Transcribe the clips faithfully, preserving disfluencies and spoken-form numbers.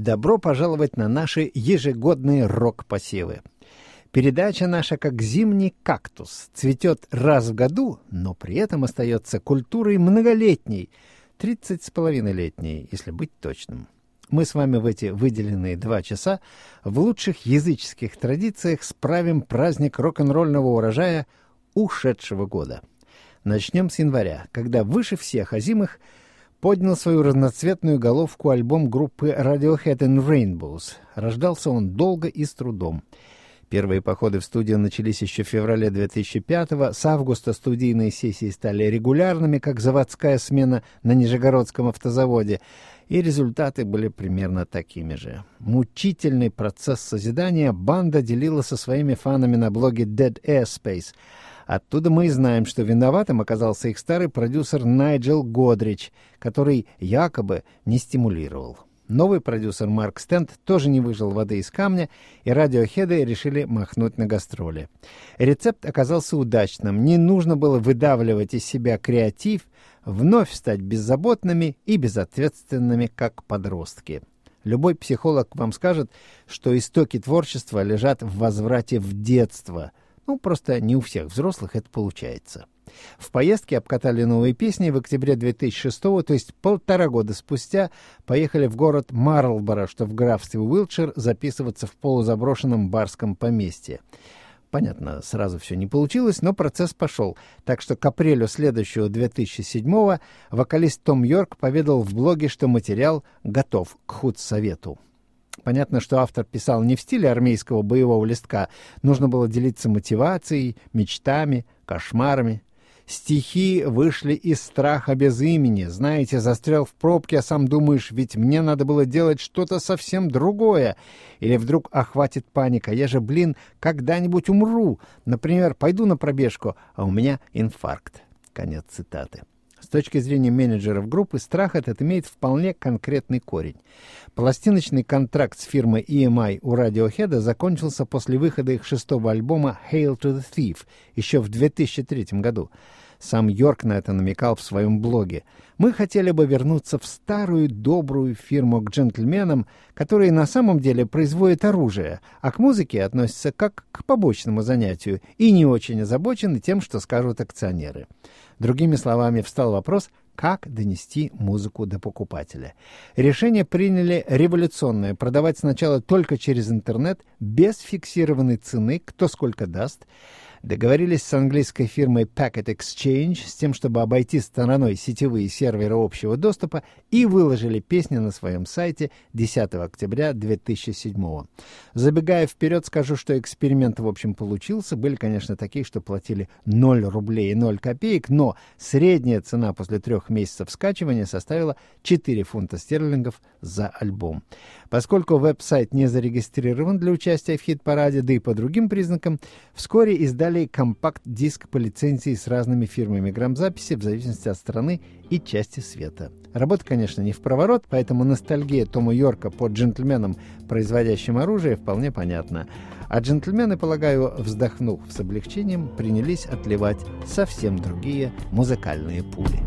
Добро пожаловать на наши ежегодные рок-посевы. Передача наша как зимний кактус. Цветет раз в году, но при этом остается культурой многолетней, тридцать с половиной летней, если быть точным. Мы с вами в эти выделенные два часа в лучших языческих традициях справим праздник рок-н-ролльного урожая ушедшего года. Начнем с января, когда выше всех озимых поднял свою разноцветную головку альбом группы Radiohead and Rainbows. Рождался он долго и с трудом. Первые походы в студию начались еще в феврале две тысячи пятого. С августа студийные сессии стали регулярными, как заводская смена на Нижегородском автозаводе. И результаты были примерно такими же. Мучительный процесс созидания банда делила со своими фанами на блоге Dead Airspace. Оттуда мы и знаем, что виноватым оказался их старый продюсер Найджел Годрич, который якобы не стимулировал. Новый продюсер Марк Стент тоже не выжил воды из камня, и радиохеды решили махнуть на гастроли. Рецепт оказался удачным. Не нужно было выдавливать из себя креатив, вновь стать беззаботными и безответственными, как подростки. Любой психолог вам скажет, что истоки творчества лежат в возврате в детство. Ну, просто не у всех взрослых это получается. В поездке обкатали новые песни. В октябре две тысячи шестого, то есть полтора года спустя, поехали в город Марлборо, что в графстве Уилтшир, записываться в полузаброшенном барском поместье. Понятно, сразу все не получилось, но процесс пошел. Так что к апрелю следующего две тысячи седьмого вокалист Том Йорк поведал в блоге, что материал готов к худсовету. Понятно, что автор писал не в стиле армейского боевого листка. Нужно было делиться мотивацией, мечтами, кошмарами. Стихи вышли из страха без имени. Знаете, застрял в пробке, а сам думаешь, ведь мне надо было делать что-то совсем другое. Или вдруг охватит паника. Я же, блин, когда-нибудь умру. Например, пойду на пробежку, а у меня инфаркт. Конец цитаты. С точки зрения менеджеров группы, страх этот имеет вполне конкретный корень. Пластиночный контракт с фирмой и эм ай у Radiohead закончился после выхода их шестого альбома «Hail to the Thief» еще в две тысячи третьем году. Сам Йорк на это намекал в своем блоге. «Мы хотели бы вернуться в старую добрую фирму к джентльменам, которые на самом деле производят оружие, а к музыке относятся как к побочному занятию и не очень озабочены тем, что скажут акционеры». Другими словами, встал вопрос, как донести музыку до покупателя. Решение приняли революционное — продавать сначала только через интернет, без фиксированной цены, кто сколько даст. Договорились с английской фирмой Packet Exchange с тем, чтобы обойти стороной сетевые серверы общего доступа, и выложили песни на своем сайте десятого октября две тысячи седьмого. Забегая вперед, скажу, что эксперимент в общем получился. Были, конечно, такие, что платили ноль рублей и ноль копеек, но средняя цена после трех месяцев скачивания составила четыре фунта стерлингов за альбом. Поскольку веб-сайт не зарегистрирован для участия в хит-параде, да и по другим признакам, вскоре издали компакт-диск по лицензии с разными фирмами грамзаписи в зависимости от страны и части света. Работа, конечно, не в проворот, поэтому ностальгия Тома Йорка по джентльменам, производящим оружие, вполне понятна. А джентльмены, полагаю, вздохнув с облегчением, принялись отливать совсем другие музыкальные пули.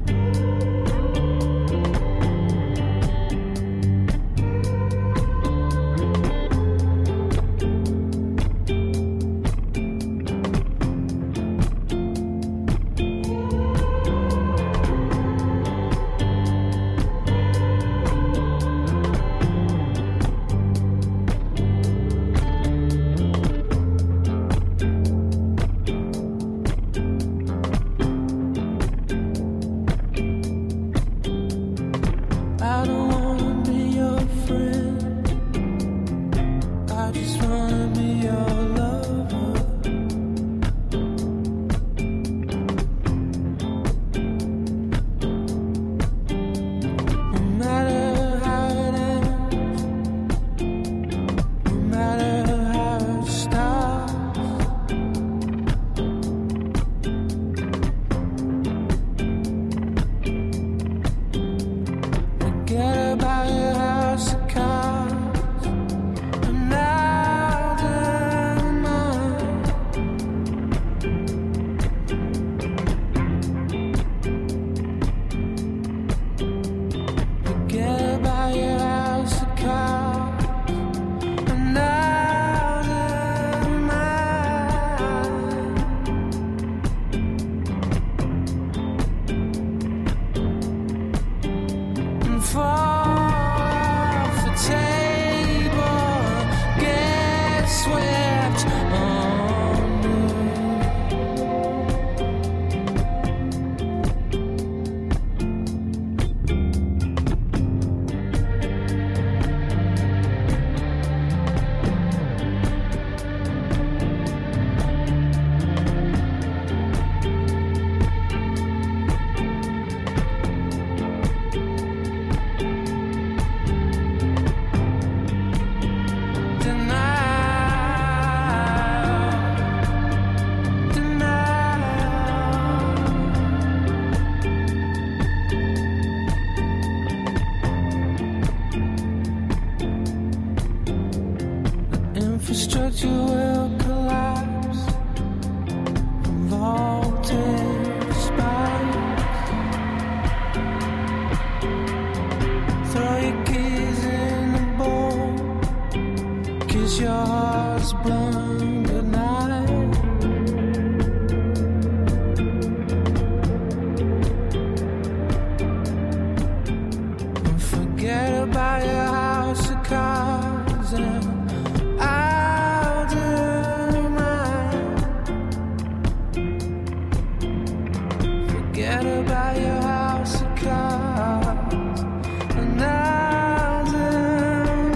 Forget about your house of cards. And now's in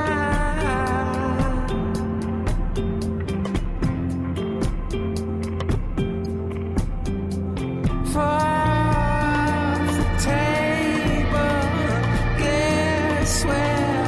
mine. For the table, guess where?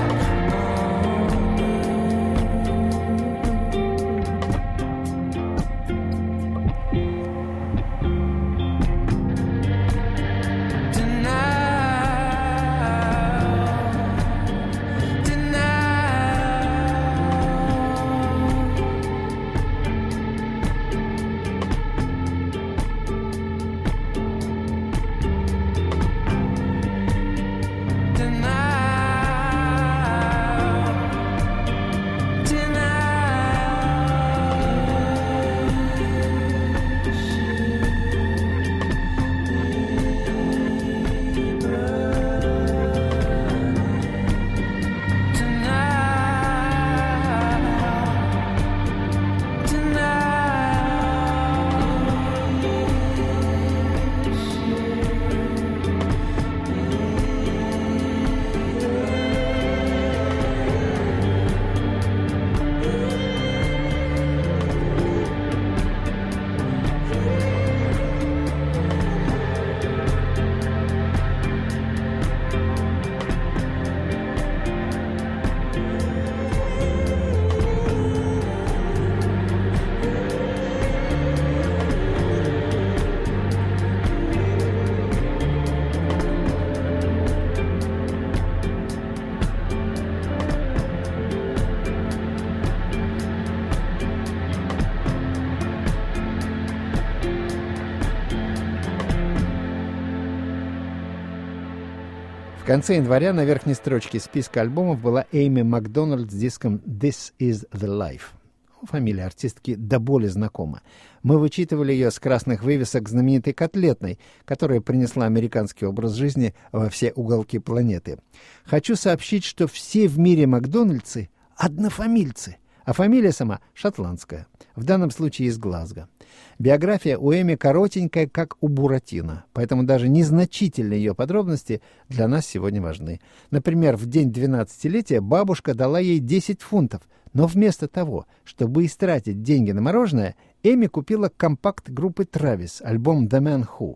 В конце января на верхней строчке списка альбомов была Эйми Макдональд с диском «This is the Life». Фамилия артистки до боли знакома. Мы вычитывали ее с красных вывесок знаменитой котлетной, которая принесла американский образ жизни во все уголки планеты. Хочу сообщить, что все в мире Макдональдсы — однофамильцы, а фамилия сама шотландская, в данном случае из Глазго. Биография у Эми коротенькая, как у Буратино, поэтому даже незначительные ее подробности для нас сегодня важны. Например, в день двенадцатилетия бабушка дала ей десять фунтов, но вместо того, чтобы истратить деньги на мороженое, Эми купила компакт группы Travis, альбом «The Man Who».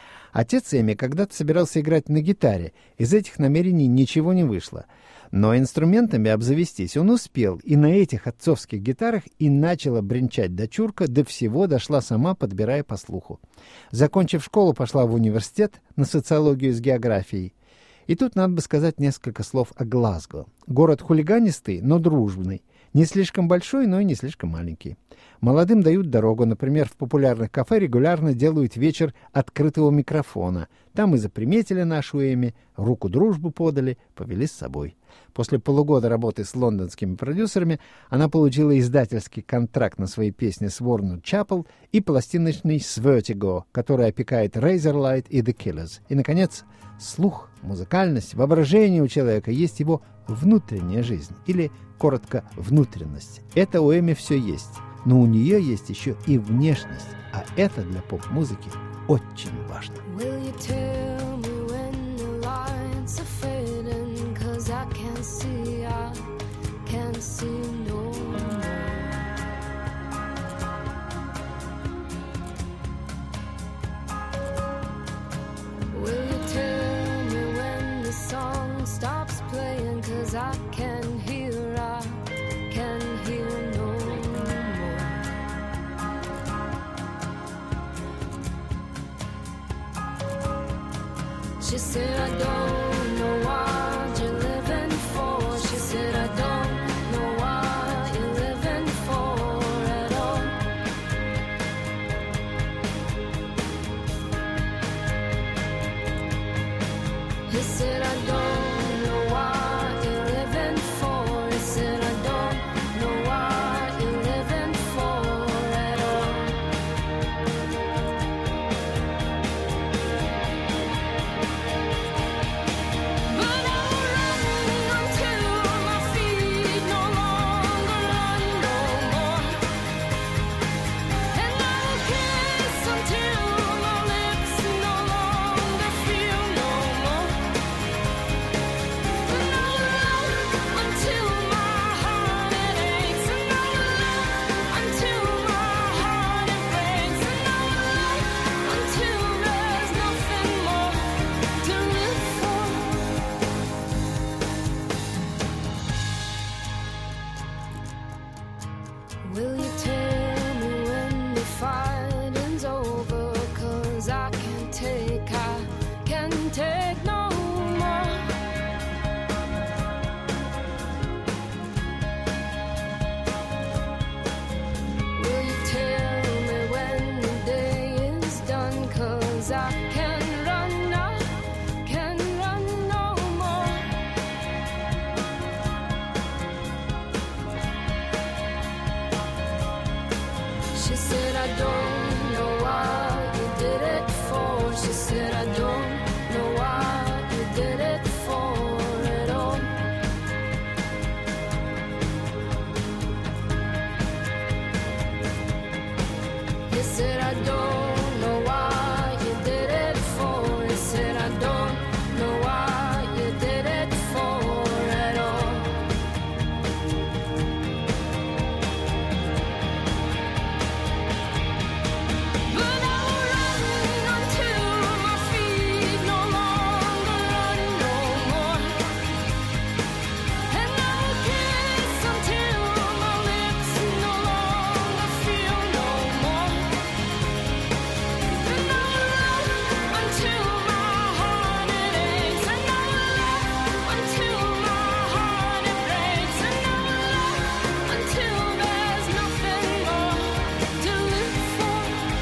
Отец Эми когда-то собирался играть на гитаре, из этих намерений ничего не вышло. Но инструментами обзавестись он успел, и на этих отцовских гитарах и начала бренчать дочурка, до всего дошла сама, подбирая по слуху. Закончив школу, пошла в университет на социологию с географией. И тут надо бы сказать несколько слов о Глазго. Город хулиганистый, но дружный. Не слишком большой, но и не слишком маленький. Молодым дают дорогу. Например, в популярных кафе регулярно делают вечер открытого микрофона. Там и заприметили нашу Эми, руку дружбы подали, повели с собой. После полугода работы с лондонскими продюсерами она получила издательский контракт на свои песни с Warner Chappell и пластиночный с Vertigo, который опекает Razorlight и The Killers. И, наконец, слух, музыкальность, воображение у человека есть его внутренняя жизнь, или, коротко, внутренность. Это у Эми все есть, но у нее есть еще и внешность, а это для поп-музыки очень важно. Stops playing, cause I can hear, I can hear no more. She said, I don't know what you're living for. She said, I don't know what you're living for at all. He said, I don't no 'cause I can't take, I can't take no more. Will you tell me when the day is done? 'Cause I can't run, I can't run no more. She said, I don't know what you did it for. She said, I don't know what you did it for at all. He said, I don't know what you did it for. He said, I don't know what you did it for at all. But I will run until my feet no longer run no more. And I will kiss until my lips no longer feel no more. And I will love until my heart it aches. And I will love until my heart it breaks. And I will love until there's nothing more to live for.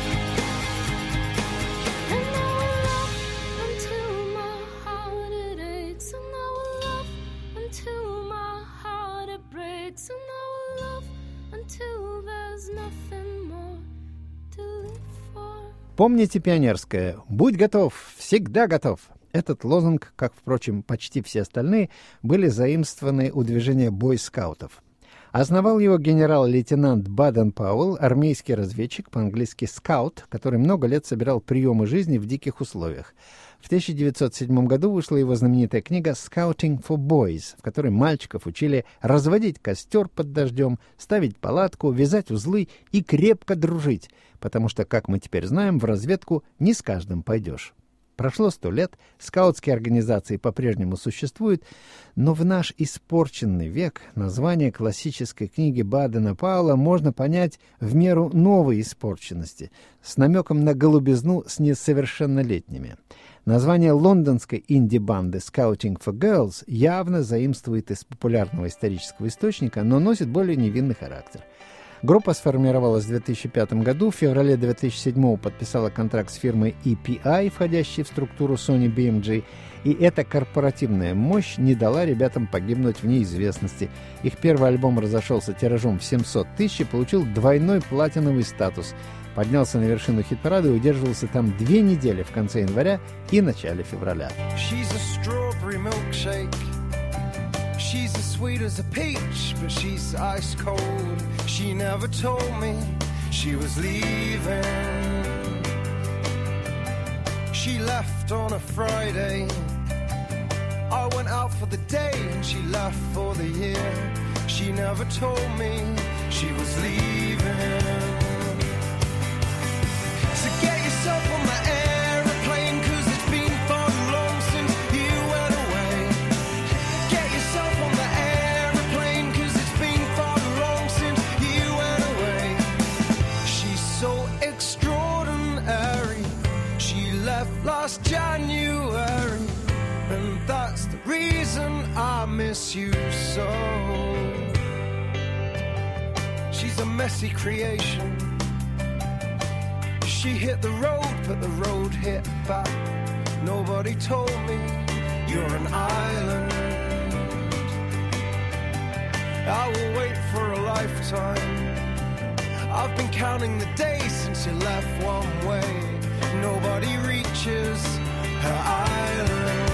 And I will love until my heart it aches. And I will love until my heart it breaks. And I will love until there's nothing more to live for. Помните пионерское «Будь готов, всегда готов». Этот лозунг, как, впрочем, почти все остальные, были заимствованы у движения бойскаутов. Основал его генерал-лейтенант Баден Пауэлл, армейский разведчик, по-английски «скаут», который много лет собирал приемы жизни в диких условиях. В тысяча девятьсот седьмом году вышла его знаменитая книга «Scouting for Boys», в которой мальчиков учили разводить костер под дождем, ставить палатку, вязать узлы и крепко дружить, потому что, как мы теперь знаем, в разведку не с каждым пойдешь. Прошло сто лет, скаутские организации по-прежнему существуют, но в наш испорченный век название классической книги Бадена Пауэлла можно понять в меру новой испорченности, с намеком на голубизну с несовершеннолетними. Название лондонской инди-банды «Scouting for Girls» явно заимствует из популярного исторического источника, но носит более невинный характер. Группа сформировалась в две тысячи пятом году, в феврале две тысячи седьмого подписала контракт с фирмой и пи ай, входящей в структуру Sony би эм джи, и эта корпоративная мощь не дала ребятам погибнуть в неизвестности. Их первый альбом разошелся тиражом в семьсот тысяч и получил двойной платиновый статус, поднялся на вершину хит-парада и удерживался там две недели в конце января и начале февраля. She's a strawberry milkshake. She's as sweet as a peach, but she's ice cold. She never told me she was leaving. She left on a Friday. I went out for the day and she left for the year. She never told me she was leaving. So get yourself on the aeroplane, 'cause it's been far too long since you went away. Get yourself on the aeroplane, 'cause it's been far too long since you went away. She's so extraordinary. She left last January, and that's the reason I miss you so. She's a messy creation. She hit the road, but the road hit back. Nobody told me you're an island. I will wait for a lifetime. I've been counting the days since you left one way. Nobody reaches her island.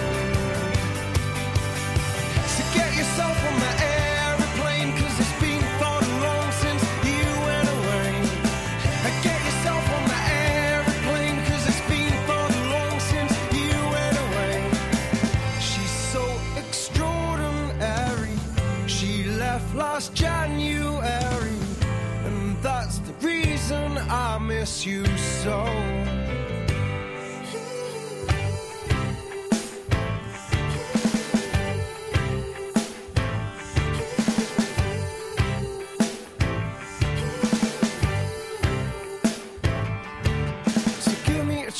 So get yourself on the aeroplane, 'cause it's been far too long since you went away. And get yourself on the aeroplane, 'cause it's been far too long since you went away. She's so extraordinary. She left last January, and that's the reason I miss you so.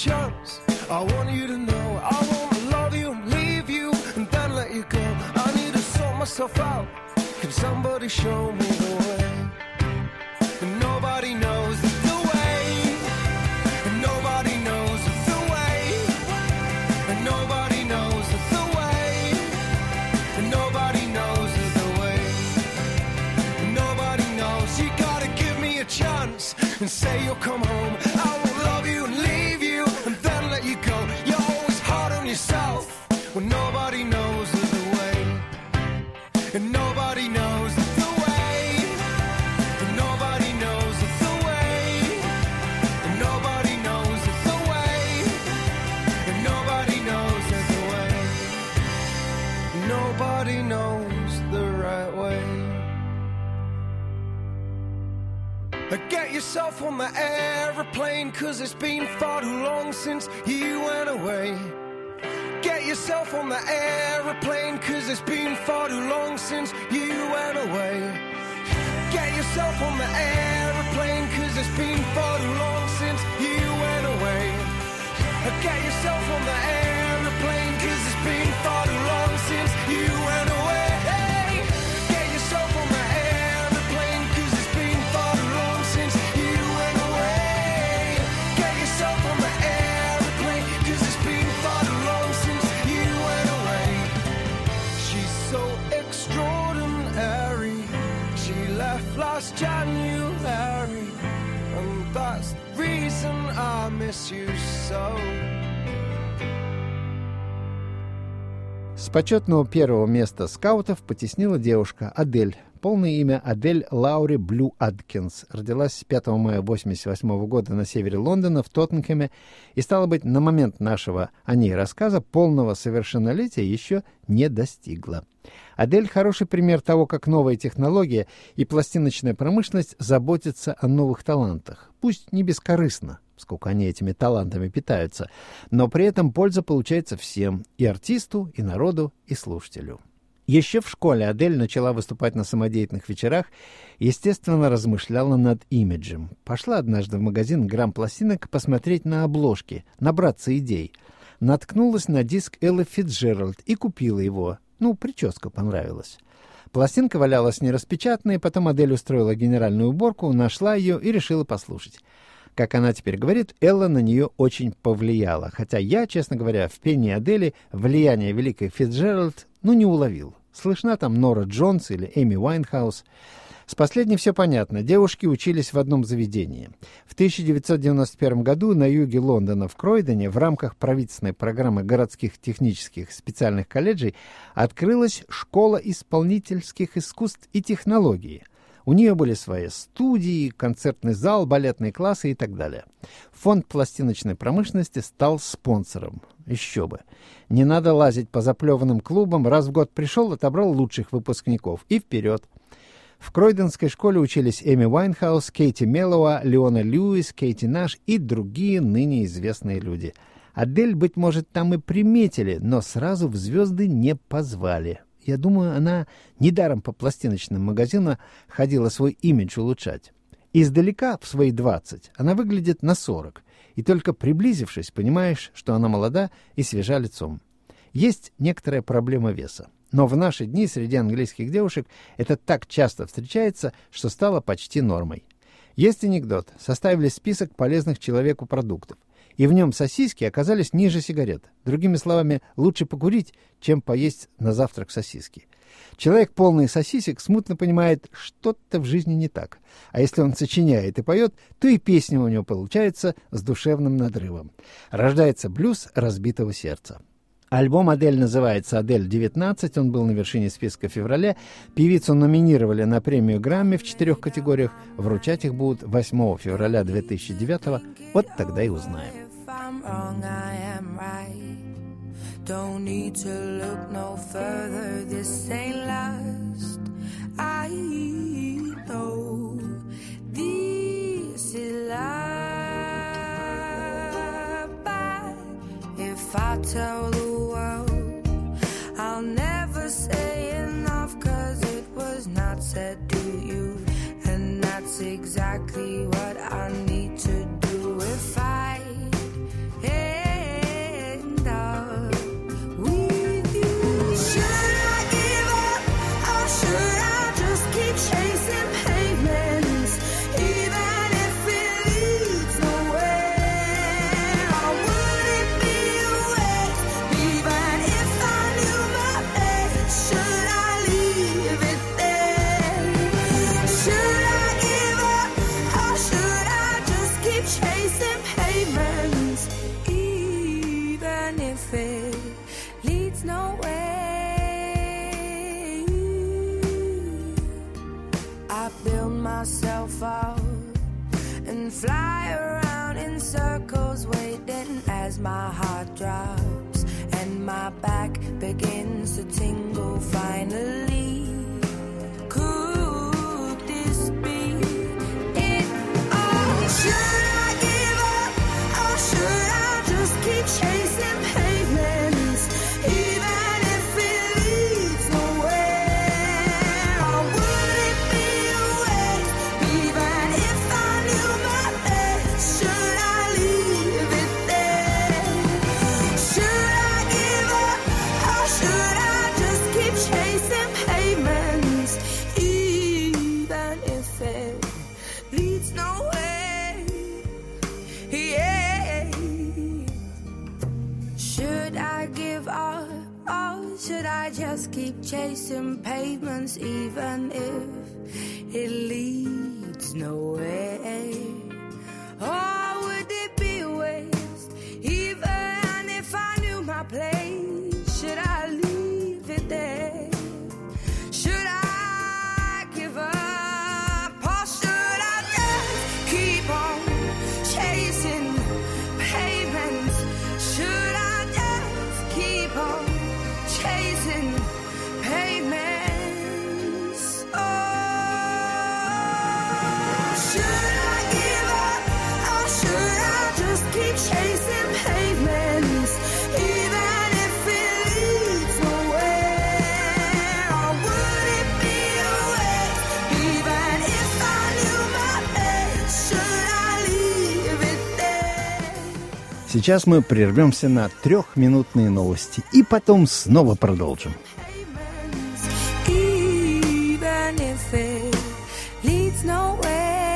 chance. I want you to know I won't love you and leave you and then let you go. I need to sort myself out. Can somebody show me the way? And nobody knows the way. And nobody knows the way. And nobody knows the way. And nobody knows the way. And nobody knows. You gotta give me a chance and say you'll come home. I won't love you and leave you and then let you go. You're always hard on yourself when nobody knows the way. And nobody knows the way. And nobody knows the way. And nobody knows the way. And nobody knows the way. Nobody knows the right way. Get yourself on the aeroplane, 'cause it's been far too long since you went away. Get yourself on the aeroplane, 'cause it's been far too long since you went away. Get yourself on the aeroplane, 'cause it's been far too long since you went away. Get yourself on the aeroplane, 'cause it's been far too long since you went away. Get yourself on the aeroplane, 'cause it's been far too long since you went away. Get yourself on the aeroplane, 'cause it's been far too long since you went away. She's so extraordinary. She left last January, and that's the reason I miss you so. С почетного первого места скаутов потеснила девушка Адель. Полное имя Адель Лаури Блю Адкинс. Родилась пятого мая восемьдесят восьмого года на севере Лондона, в Тоттенхэме, и, стало быть, на момент нашего о ней рассказа полного совершеннолетия еще не достигла. Адель — хороший пример того, как новая технология и пластиночная промышленность заботятся о новых талантах. Пусть не бескорыстно, сколько они этими талантами питаются, но при этом польза получается всем — и артисту, и народу, и слушателю. Еще в школе Адель начала выступать на самодеятельных вечерах и, естественно, размышляла над имиджем. Пошла однажды в магазин грамм-пластинок посмотреть на обложки, набраться идей. Наткнулась на диск Эллы Фицджеральд и купила его. Ну, прическа понравилась. Пластинка валялась нераспечатанной, потом Адель устроила генеральную уборку, нашла ее и решила послушать. Как она теперь говорит, Элла на нее очень повлияла, хотя я, честно говоря, в пении Адели влияние великой Фицджеральд ну не уловил. Слышна там Нора Джонс или Эми Уайнхаус. С последней все понятно. Девушки учились в одном заведении. В тысяча девятьсот девяносто первом году на юге Лондона в Кройдоне в рамках правительственной программы городских технических специальных колледжей открылась школа исполнительских искусств и технологий. У нее были свои студии, концертный зал, балетные классы и так далее. Фонд пластиночной промышленности стал спонсором. Еще бы. Не надо лазить по заплеванным клубам. Раз в год пришел, отобрал лучших выпускников. И вперед. В Кройдонской школе учились Эми Уайнхаус, Кейти Меллоуа, Леона Льюис, Кейти Наш и другие ныне известные люди. Адель, быть может, там и приметили, но сразу в звезды не позвали. Я думаю, она недаром по пластиночным магазинам ходила свой имидж улучшать. Издалека, в свои двадцать, она выглядит на сорок, и только приблизившись, понимаешь, что она молода и свежа лицом. Есть некоторая проблема веса, но в наши дни среди английских девушек это так часто встречается, что стало почти нормой. Есть анекдот. Составили список полезных человеку продуктов, и в нем сосиски оказались ниже сигарет. Другими словами, лучше покурить, чем поесть на завтрак сосиски. Человек, полный сосисек, смутно понимает, что-то в жизни не так. А если он сочиняет и поет, то и песня у него получается с душевным надрывом. Рождается блюз разбитого сердца. Альбом Адель называется «Адель девятнадцать», он был на вершине списка в феврале. Певицу номинировали на премию Грэмми в четырех категориях. Вручать их будут восьмого февраля две тысячи девятого. Вот тогда и узнаем. Don't need to look no further, this ain't last. I know this is life. But if I tell the world, I'll never say enough, 'cause it was not said to you, and that's exactly what I need to do. If I if it leads nowhere. I build myself up and fly around in circles, waiting as my heart drops and my back begins to tingle finally. Could this be it all? Should I give up or should I just keep chasing pavements, even if it leads nowhere? Or would it be a waste, even if I knew my best? Should I leave it there? Should I give up or should I just keep chasing pavements, even if it leads nowhere? Yeah. Should I give up or should I just keep chasing pavements, even if it leads nowhere? Or would it be a waste, even if I knew my place? Should I leave it there? Should I give up or should I just keep on chasing pavements? Should I just keep on chasing pavements? Oh, should I give up or should I just keep chasing pavements, even if it leads nowhere? Or would it be a waste, even if I knew my best? Should I leave it there? Сейчас мы прервемся на трехминутные новости и потом снова продолжим. Pavements, even if it leads nowhere.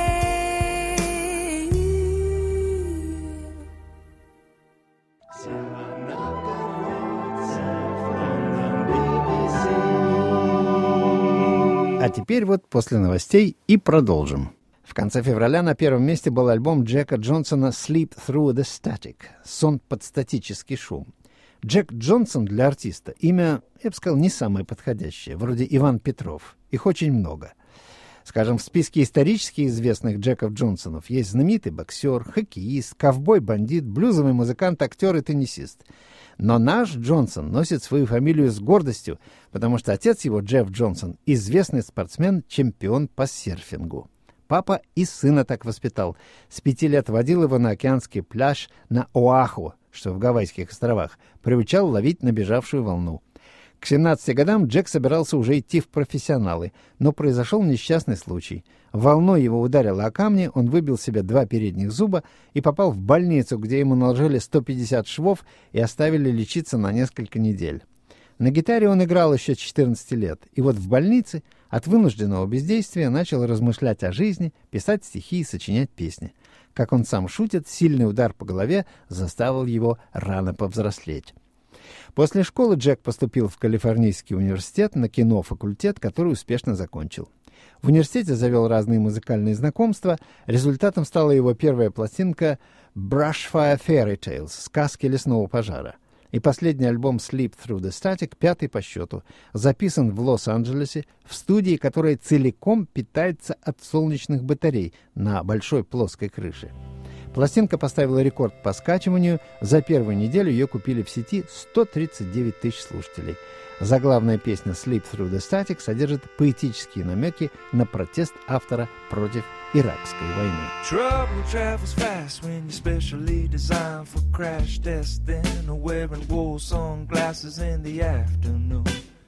А теперь вот после новостей и продолжим. В конце февраля на первом месте был альбом Джека Джонсона «Sleep Through the Static» — «Сон под статический шум». Джек Джонсон для артиста — имя, я бы сказал, не самое подходящее, вроде Иван Петров. Их очень много. Скажем, в списке исторически известных Джеков Джонсонов есть знаменитый боксер, хоккеист, ковбой-бандит, блюзовый музыкант, актер и теннисист. Но наш Джонсон носит свою фамилию с гордостью, потому что отец его, Джефф Джонсон, известный спортсмен, чемпион по серфингу. Папа и сына так воспитал. С пяти лет водил его на океанский пляж на Оаху, что в Гавайских островах, приучал ловить набежавшую волну. К семнадцати годам Джек собирался уже идти в профессионалы, но произошел несчастный случай. Волной его ударило о камни, он выбил себе два передних зуба и попал в больницу, где ему наложили сто пятьдесят швов и оставили лечиться на несколько недель. На гитаре он играл еще с четырнадцати лет, и вот в больнице от вынужденного бездействия начал размышлять о жизни, писать стихи и сочинять песни. Как он сам шутит, сильный удар по голове заставил его рано повзрослеть. После школы Джек поступил в Калифорнийский университет на кинофакультет, который успешно закончил. В университете завел разные музыкальные знакомства. Результатом стала его первая пластинка «Brushfire Fairy Tales» — «Сказки лесного пожара». И последний альбом «Sleep Through the Static», пятый по счету, записан в Лос-Анджелесе, в студии, которая целиком питается от солнечных батарей на большой плоской крыше. Пластинка поставила рекорд по скачиванию. За первую неделю ее купили в сети сто тридцать девять тысяч слушателей. Заглавная песня «Sleep Through the Static» содержит поэтические намеки на протест автора против Иракской войны. Trouble travels fast when you're specially designed for crash testing or wearing wool sunglasses in the afternoon.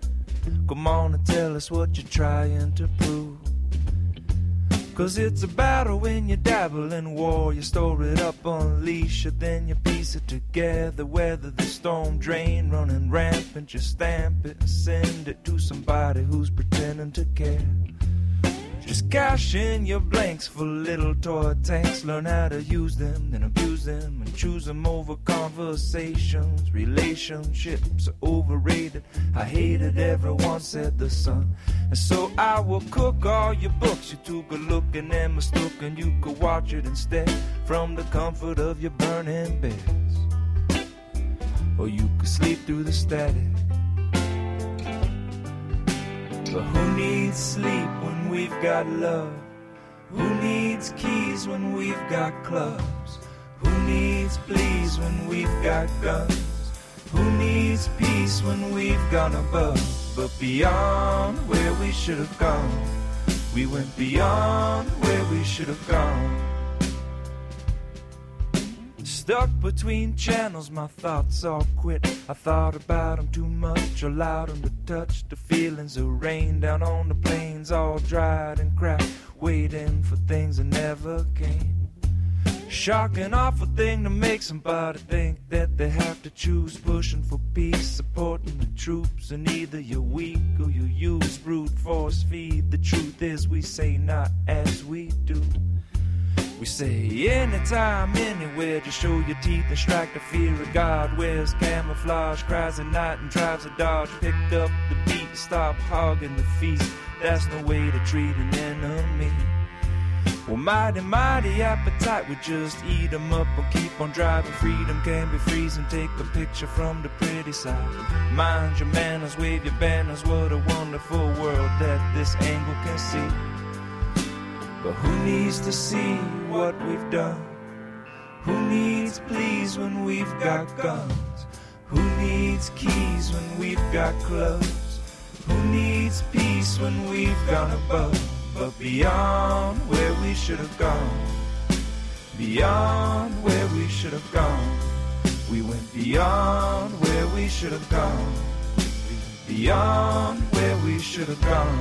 Come on and tell us what you're trying to prove. Cause it's a battle when you dabble in war. You store it up, unleash it, then you piece it together. Weather the storm drain, running rampant. You stamp it and send it to somebody who's pretending to care. Just cash in your blanks for little toy tanks. Learn how to use them, then abuse them, and choose them over conversations. Relationships are overrated. I hate it, everyone said the sun. And so I will cook all your books. You too good looking and mistaken. You could watch it instead from the comfort of your burning beds. or you could sleep through the static. But who needs sleep when we've got love? Who needs keys when we've got clubs? Who needs pleas when we've got guns? Who needs peace when we've gone above? But beyond where we should have gone, we went beyond where we should have gone. Stuck between channels, my thoughts all quit. I thought about them too much, allowed them to touch the feelings of rain down on the plains, all dried and cracked, waiting for things that never came. Shocking, awful thing to make somebody think that they have to choose, pushing for peace, supporting the troops, and either you're weak or you use brute force feed. The truth is we say not as we do. We say anytime, anywhere, just show your teeth and strike the fear of God. Wears camouflage, cries at night and drives a Dodge. Picked up the beat, stop hogging the feast. That's no way to treat an enemy. Well, mighty, mighty appetite would just eat 'em up and keep on driving. Freedom can be freezing, take a picture from the pretty side. Mind your manners, wave your banners, what a wonderful world that this angle can see. But who needs to see what we've done? Who needs pleas when we've got guns? Who needs keys when we've got clubs? Who needs peace when we've gone above? But beyond where we should have gone, beyond where we should have gone, we went beyond where we should have gone, beyond where we should have gone.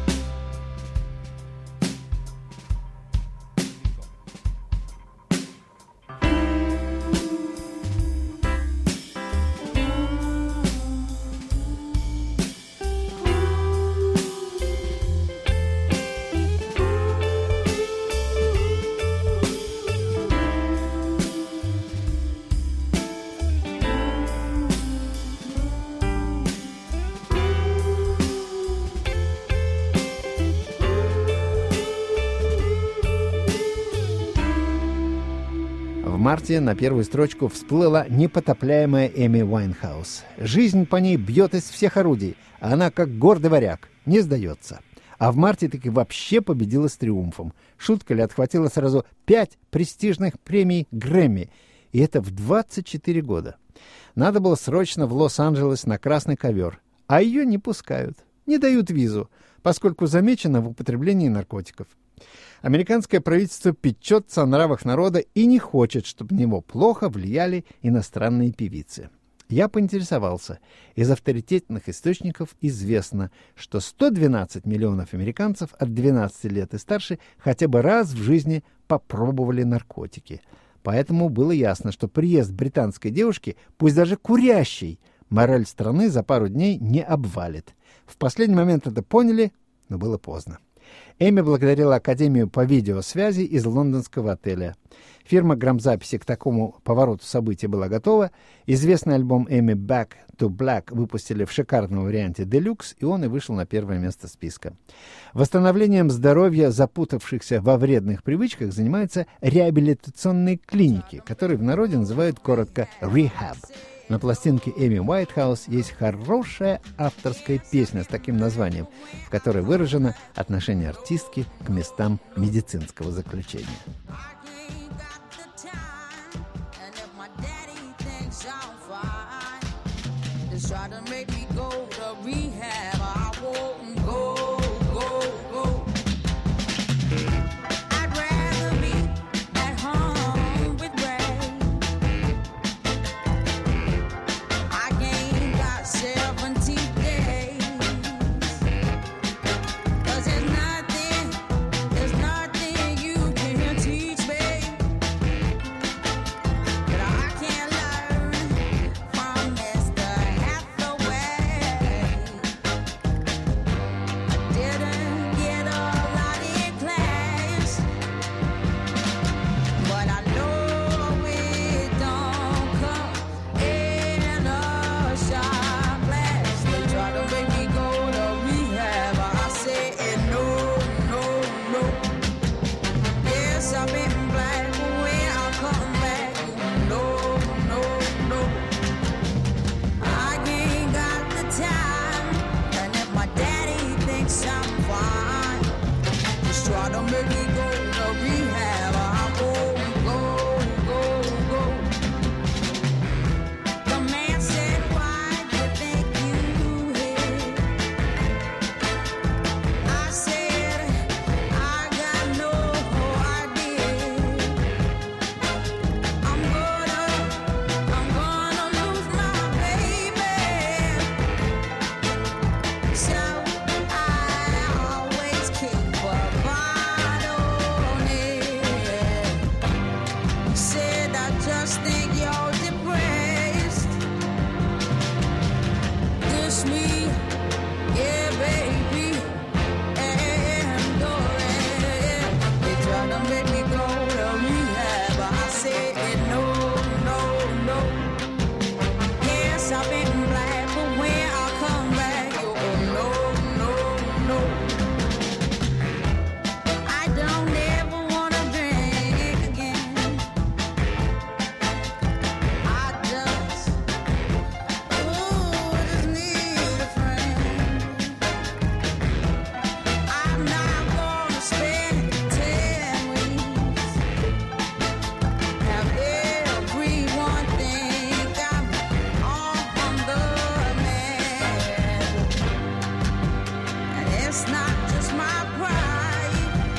В марте на первую строчку всплыла непотопляемая Эми Уайнхаус. Жизнь по ней бьет из всех орудий, а она, как гордый варяг, не сдается. А в марте таки вообще победила с триумфом. Шутка ли, отхватила сразу пять престижных премий Грэмми. И это в двадцать четыре года. Надо было срочно в Лос-Анджелес на красный ковер. А ее не пускают, не дают визу, поскольку замечена в употреблении наркотиков. Американское правительство печется о нравах народа и не хочет, чтобы на него плохо влияли иностранные певицы. Я поинтересовался. Из авторитетных источников известно, что сто двенадцать миллионов американцев от двенадцати лет и старше хотя бы раз в жизни попробовали наркотики. Поэтому было ясно, что приезд британской девушки, пусть даже курящей, мораль страны за пару дней не обвалит. В последний момент это поняли, но было поздно. Эми благодарила Академию по видеосвязи из лондонского отеля. Фирма грамзаписи к такому повороту событий была готова. Известный альбом Эми «Back to Black» выпустили в шикарном варианте «Deluxe», и он и вышел на первое место списка. Восстановлением здоровья запутавшихся во вредных привычках занимаются реабилитационные клиники, которые в народе называют коротко «rehab». На пластинке Эми Уайнхаус есть хорошая авторская песня с таким названием, в которой выражено отношение артистки к местам медицинского заключения. Didn't get make me go to rehab. I'll go, go, go, go. The man said, why do you think you hit? I said, I got no idea. I'm gonna, I'm gonna lose my baby. So I always keep a bottle on it. Said I just think you're depressed. This me, yeah, baby, and go ahead. They try to make me go to rehab. I said no, no, no. Yes, I've been black, but when I come back, you oh no, no, no. I don't ever wanna drink again. I just, ooh, just need a friend. I'm not gonna spend ten weeks. Have everyone think I'm off on the man. And it's not just my pride.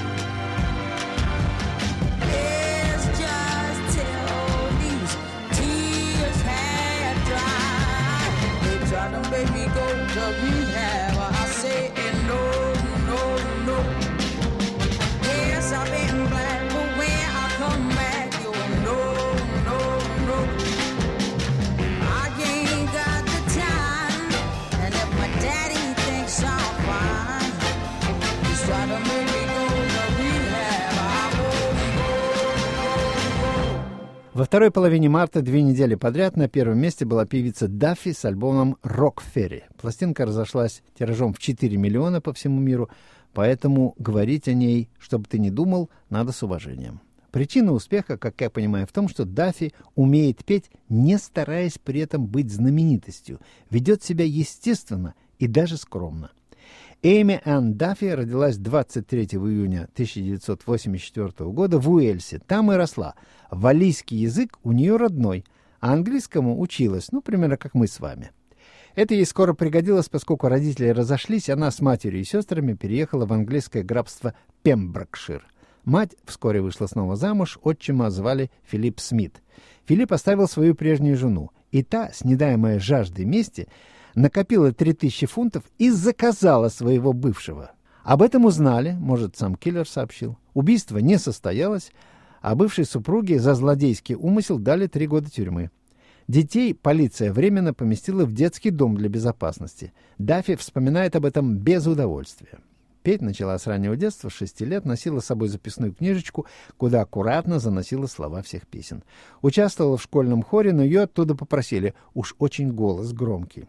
It's just till these tears had dried. They try to make me go to rehab. I say no, no, no. Yes, I've been black, but when I come back, you no, no, no. I ain't got the time, and if my daddy thinks I'm fine, he's trying to make me go to rehab. I won't go, go, go. Во второй половине марта две недели подряд на первом месте была певица Даффи с альбомом «Рок Ферри». Пластинка разошлась тиражом в четыре миллиона по всему миру, поэтому говорить о ней, чтобы ты не думал, надо с уважением. Причина успеха, как я понимаю, в том, что Даффи умеет петь, не стараясь при этом быть знаменитостью, ведет себя естественно и даже скромно. Эми Энн Даффи родилась двадцать третьего июня тысяча девятьсот восемьдесят четвёртого года в Уэльсе. Там и росла. Валлийский язык у нее родной, а английскому училась, ну, примерно как мы с вами. Это ей скоро пригодилось, поскольку родители разошлись, она с матерью и сестрами переехала в английское графство Пемброкшир. Мать вскоре вышла снова замуж, отчима звали Филипп Смит. Филипп оставил свою прежнюю жену, и та, снедаемая жаждой мести, накопила три тысячи фунтов и заказала своего бывшего. Об этом узнали, может, сам киллер сообщил. Убийство не состоялось, а бывшей супруге за злодейский умысел дали три года тюрьмы. Детей полиция временно поместила в детский дом для безопасности. Даффи вспоминает об этом без удовольствия. Петь начала с раннего детства, с шести лет, носила с собой записную книжечку, куда аккуратно заносила слова всех песен. Участвовала в школьном хоре, но ее оттуда попросили, уж очень голос громкий.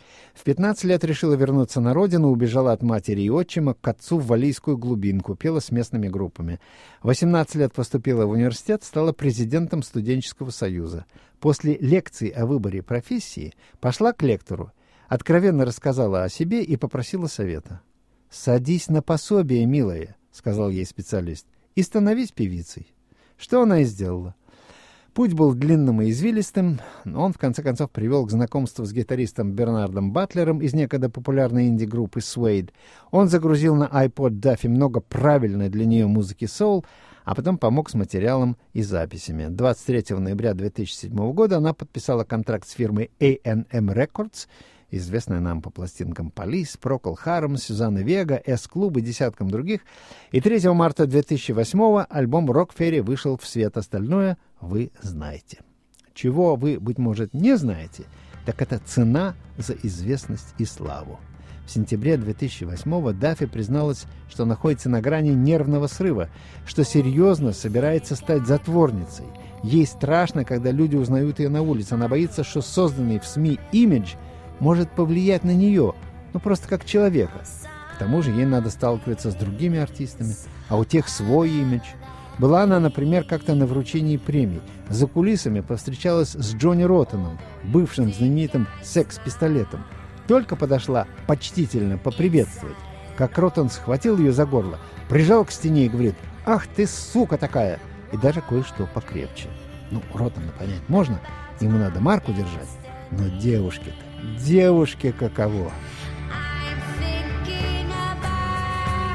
В пятнадцать лет решила вернуться на родину, убежала от матери и отчима к отцу в валлийскую глубинку, пела с местными группами. В восемнадцать лет поступила в университет, стала президентом студенческого союза. После лекции о выборе профессии пошла к лектору, откровенно рассказала о себе и попросила совета. «Садись на пособие, милая», — сказал ей специалист, — «и становись певицей». Что она и сделала. Путь был длинным и извилистым, но он в конце концов привел к знакомству с гитаристом Бернардом Батлером из некогда популярной инди-группы Suede. Он загрузил на iPod Даффи много правильной для нее музыки соул, а потом помог с материалом и записями. двадцать третьего ноября две тысячи седьмого года она подписала контракт с фирмой эй энд эм Records, известная нам по пластинкам Police, Procol Harum, Сюзанна Вега, S-Club и десяткам других. И третьего марта две тысячи восьмого альбом «Рок Ферри» вышел в свет. Остальное вы знаете. Чего вы, быть может, не знаете, так это цена за известность и славу. В сентябре две тысячи восьмого Даффи призналась, что находится на грани нервного срыва, что серьезно собирается стать затворницей. Ей страшно, когда люди узнают ее на улице. Она боится, что созданный в СМИ имидж может повлиять на нее, ну просто как человека. К тому же ей надо сталкиваться с другими артистами, а у тех свой имидж. Была она, например, как-то на вручении премий. За кулисами повстречалась с Джонни Роттеном, бывшим знаменитым секс-пистолетом. Только подошла почтительно поприветствовать, как Ротан схватил ее за горло, прижал к стене и говорит: «Ах ты, сука такая!» И даже кое-что покрепче. Ну, Ротана понять можно, ему надо марку держать. Но девушке-то, девушке каково? I'm thinking about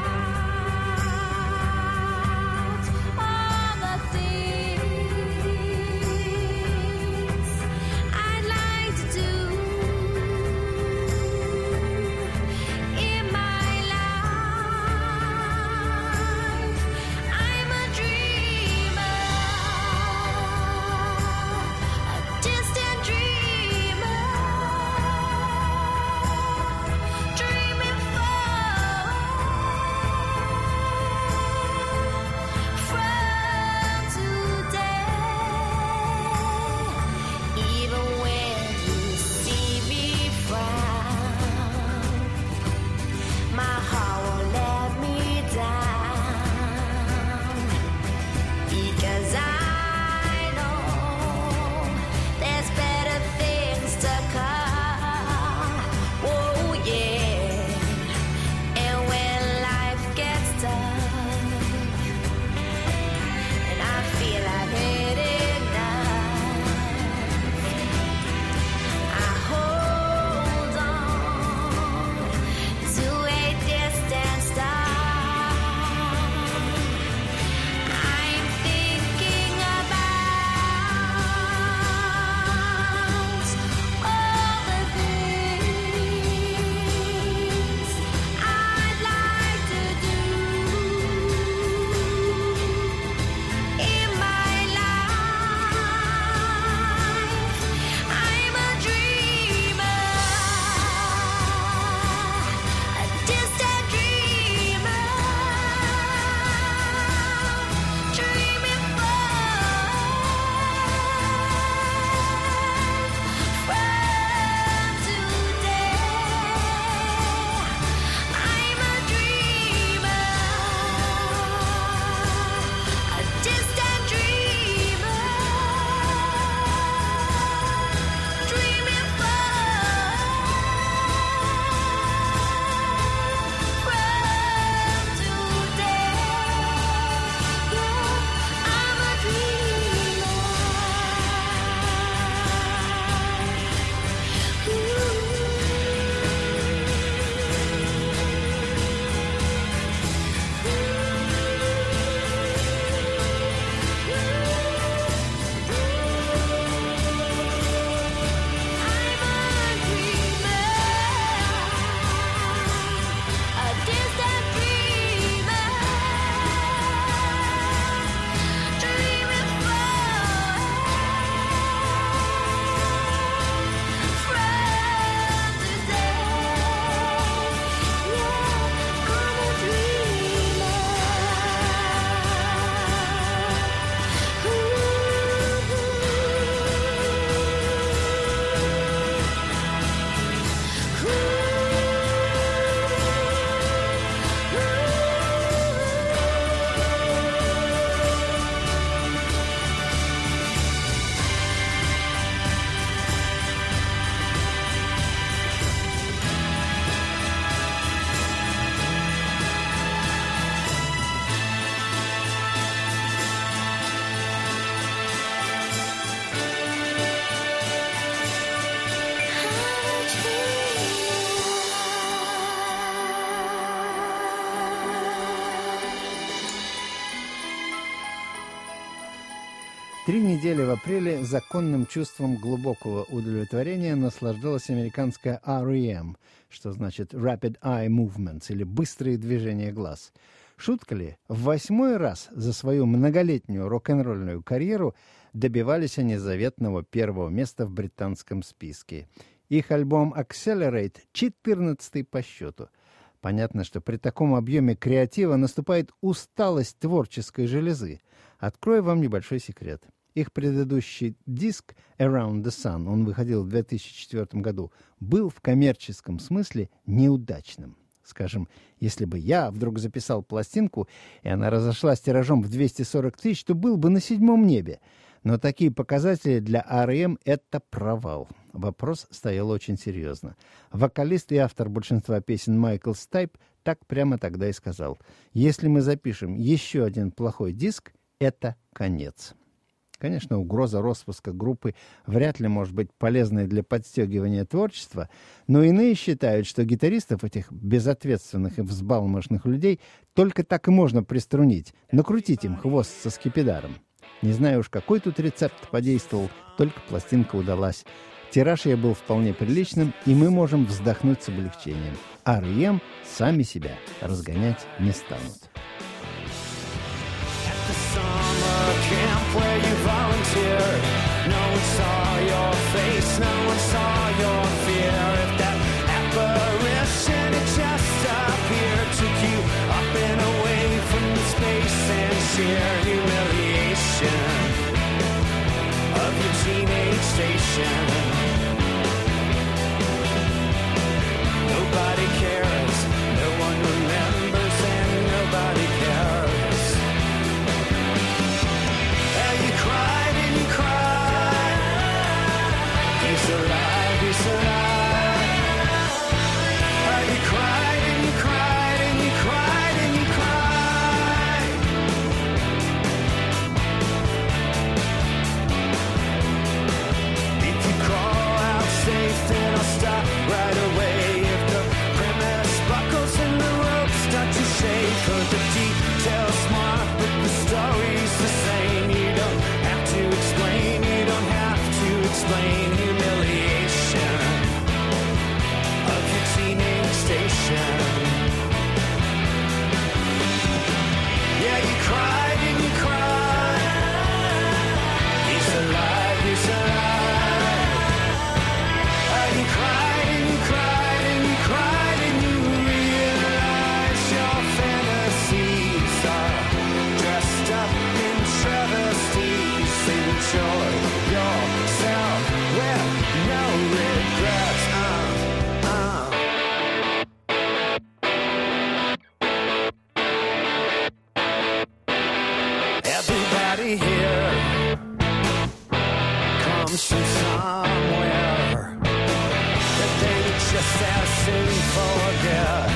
all the things I'd like to do in my life. I'm a dreamer, a distant dreamer. Dreaming from today, even when you see me frown, my heart won't let me down, because I know there's better things to come. Oh yeah. And when life gets tough and I feel I've had enough, I hold on to a distant star. I'm thinking about all the things I'd like to do in my life. I'm a dreamer, a distant dreamer, dreaming from today. I'm a dreamer, a distant dreamer, dreaming from today. Yeah, I'm a Три недели в апреле законным чувством глубокого удовлетворения наслаждалась американская ар и эм, что значит Rapid Eye Movements, или быстрые движения глаз. Шутка ли, в восьмой раз за свою многолетнюю рок-н-ролльную карьеру добивались они заветного первого места в британском списке. Их альбом Accelerate четырнадцатый по счету. Понятно, что при таком объеме креатива наступает усталость творческой железы. Открою вам небольшой секрет. Их предыдущий диск «Around the Sun», он выходил в две тысячи четвёртом году, был в коммерческом смысле неудачным. Скажем, если бы я вдруг записал пластинку, и она разошлась тиражом в двести сорок тысяч, то был бы на седьмом небе. Но такие показатели для ар и эм — это провал. вопрос стоял очень серьезно. Вокалист и автор большинства песен Майкл Стайп так прямо тогда и сказал: «Если мы запишем еще один плохой диск, это конец». Конечно, угроза распуска группы вряд ли может быть полезной для подстегивания творчества, но иные считают, что гитаристов, этих безответственных и взбалмошных людей, только так и можно приструнить, накрутить им хвост со скипидаром. Не знаю уж, какой тут рецепт подействовал, только пластинка удалась. Тираж ее был вполне приличным, и мы можем вздохнуть с облегчением. ар и эм сами себя разгонять не станут. The summer camp where you volunteered. No one saw your face, no one saw your fear. If that apparition had just appeared, took you up and away from the space and sheer humiliation of your teenage station. Nobody cares, no one remembers, and nobody cares. You cried and you cried. He's alive, he's alive. Oh, you cried and you cried and you cried and you cried. If you crawl out safe, then I'll stop right away. If the premise buckles and the ropes start to shake, or the details smart but the story's the same. You don't have to explain, you don't have to explain humiliation of your teenage station. Yeah, you cried and you cried. He's alive, he's alive. Oh, you cried and you cried and you cried and you realize your fantasies are dressed up in travesties. Enjoy yourself with no regrets. Uh, uh. Everybody here comes from somewhere that they would just as soon forget.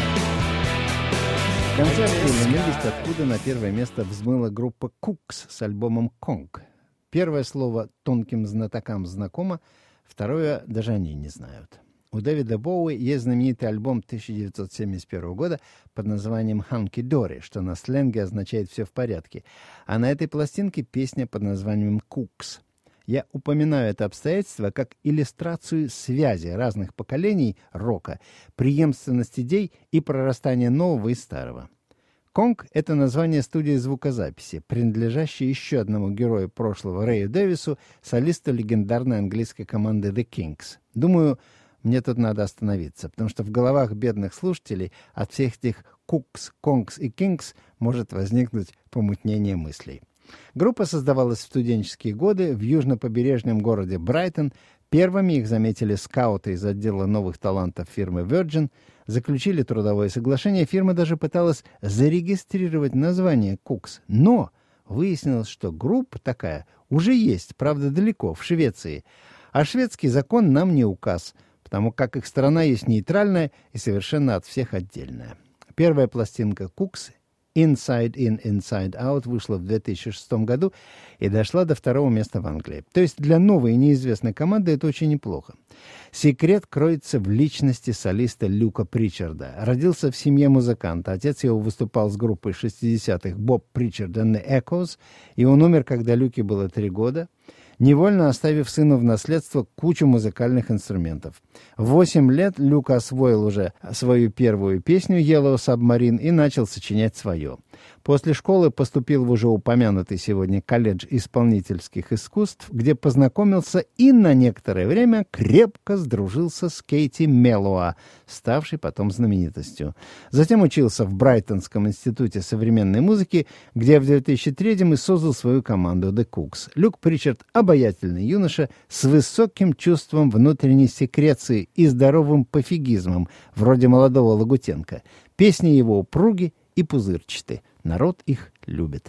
В конце апреля невесть откуда на первое место взмыла группа Кукс с альбомом «Конг». Первое слово тонким знатокам знакомо, второе даже они не знают. У Дэвида Боуи есть знаменитый альбом тысяча девятьсот семьдесят первого года под названием «Hunky Dory», что на сленге означает «все в порядке», а на этой пластинке песня под названием «Кукс». Я упоминаю это обстоятельство как иллюстрацию связи разных поколений рока, преемственность идей и прорастания нового и старого. «Конг» — это название студии звукозаписи, принадлежащей еще одному герою прошлого Рэю Дэвису, солисту легендарной английской команды The Kinks. Думаю, мне тут надо остановиться, потому что в головах бедных слушателей от всех этих «Кукс», «Конгс» и «Кингс» может возникнуть помутнение мыслей. Группа создавалась в студенческие годы в южно-побережном городе Брайтон. Первыми их заметили скауты из отдела новых талантов фирмы Virgin, заключили трудовое соглашение, фирма даже пыталась зарегистрировать название «Кукс». Но выяснилось, что группа такая уже есть, правда, далеко, в Швеции. А шведский закон нам не указ, потому как их страна есть нейтральная и совершенно от всех отдельная. Первая пластинка «Кукс» «Inside In, Inside Out» вышла в две тысячи шестом году и дошла до второго места в Англии. То есть для новой и неизвестной команды это очень неплохо. Секрет кроется в личности солиста Люка Причарда. Родился в семье музыканта. Отец его выступал с группой шестидесятых Боб Причард and the Echoes, и он умер, когда Люке было три года, невольно оставив сыну в наследство кучу музыкальных инструментов. В восемь лет Люк освоил уже свою первую песню «Yellow Submarine» и начал сочинять свое. После школы поступил в уже упомянутый сегодня колледж исполнительских искусств, где познакомился и на некоторое время крепко сдружился с Кейти Меллоа, ставшей потом знаменитостью. Затем учился в Брайтонском институте современной музыки, где в две тысячи третьем и создал свою команду The Cooks. Люк Причард — обаятельный юноша с высоким чувством внутренней секреции и здоровым пофигизмом, вроде молодого Лагутенко. Песни его упруги и пузырчаты. Народ их любит.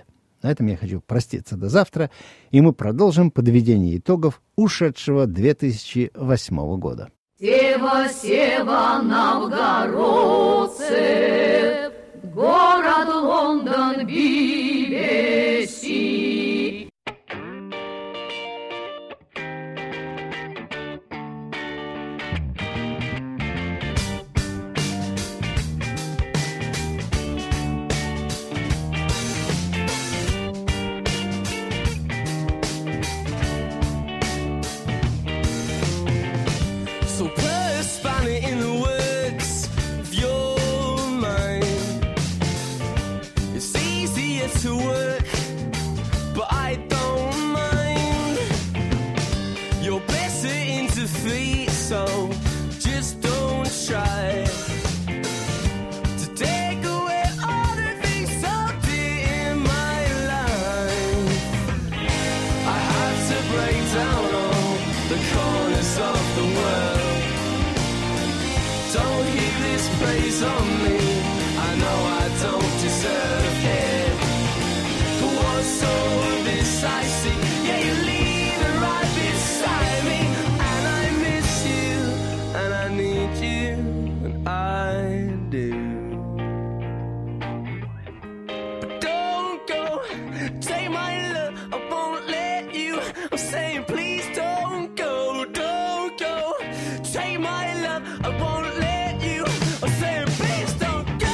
На этом я хочу проститься до завтра, и мы продолжим подведение итогов ушедшего две тысячи восьмого года. Сева, Сева, новгородцы, город Лондон, би би си. So put a spanner in the works of your mind. It's easier to work, but I don't mind. You're better in defeat, so just don't try to take away all the things I did in my life. I had to break down all the corners of the world. Don't heap this praise on me, I know I don't deserve it. But what's all this I see? Yeah, you're leaving right beside me, and I miss you, and I need you, and I do. But don't go, take my love, I won't let you. I'm saying please don't go, don't go, take my love, I won't let you. I'm saying please don't go.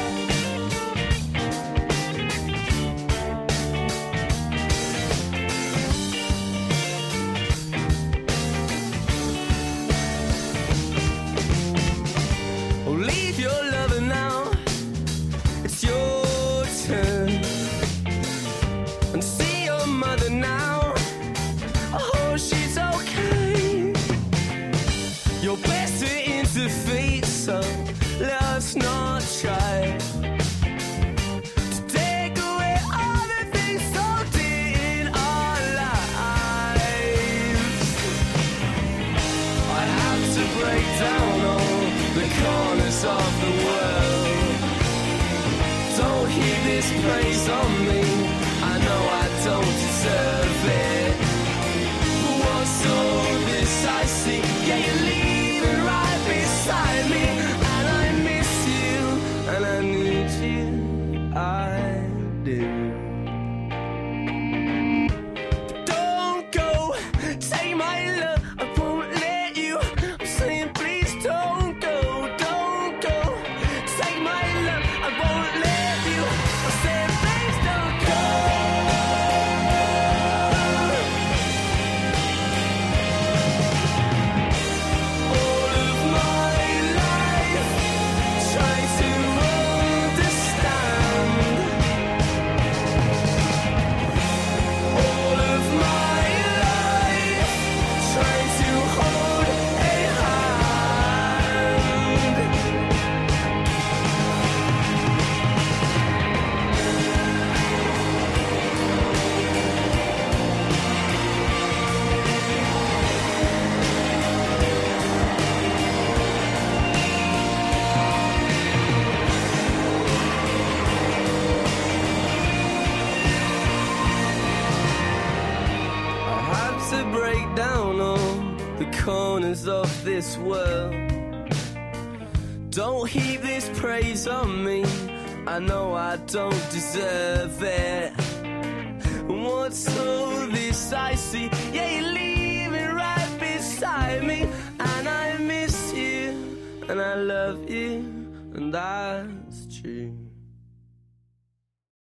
Oh, leave your lover now, it's your turn. And see your mother now, I hope she's okay. You're better in defeat, so let's not try to take away all the things so did in our lives. I have to break down all the corners of the world. Don't heap this praise on me, I know I don't deserve it. But what's all this I see? Yeah, you're leaving right beside me, and I miss you, and I need you, I do. But don't go, take my love, I won't let you. I'm saying please don't go, don't go, take my love, I won't let you. I'm saying please don't go. All of my life, try to understand. All of my life, try to hold a hand. I had to break down all the corners of this world. Don't heap this praise on me, I know I don't deserve it. What's all this I see? Yeah, you're leaving right beside me, and I miss you, and I love you, and I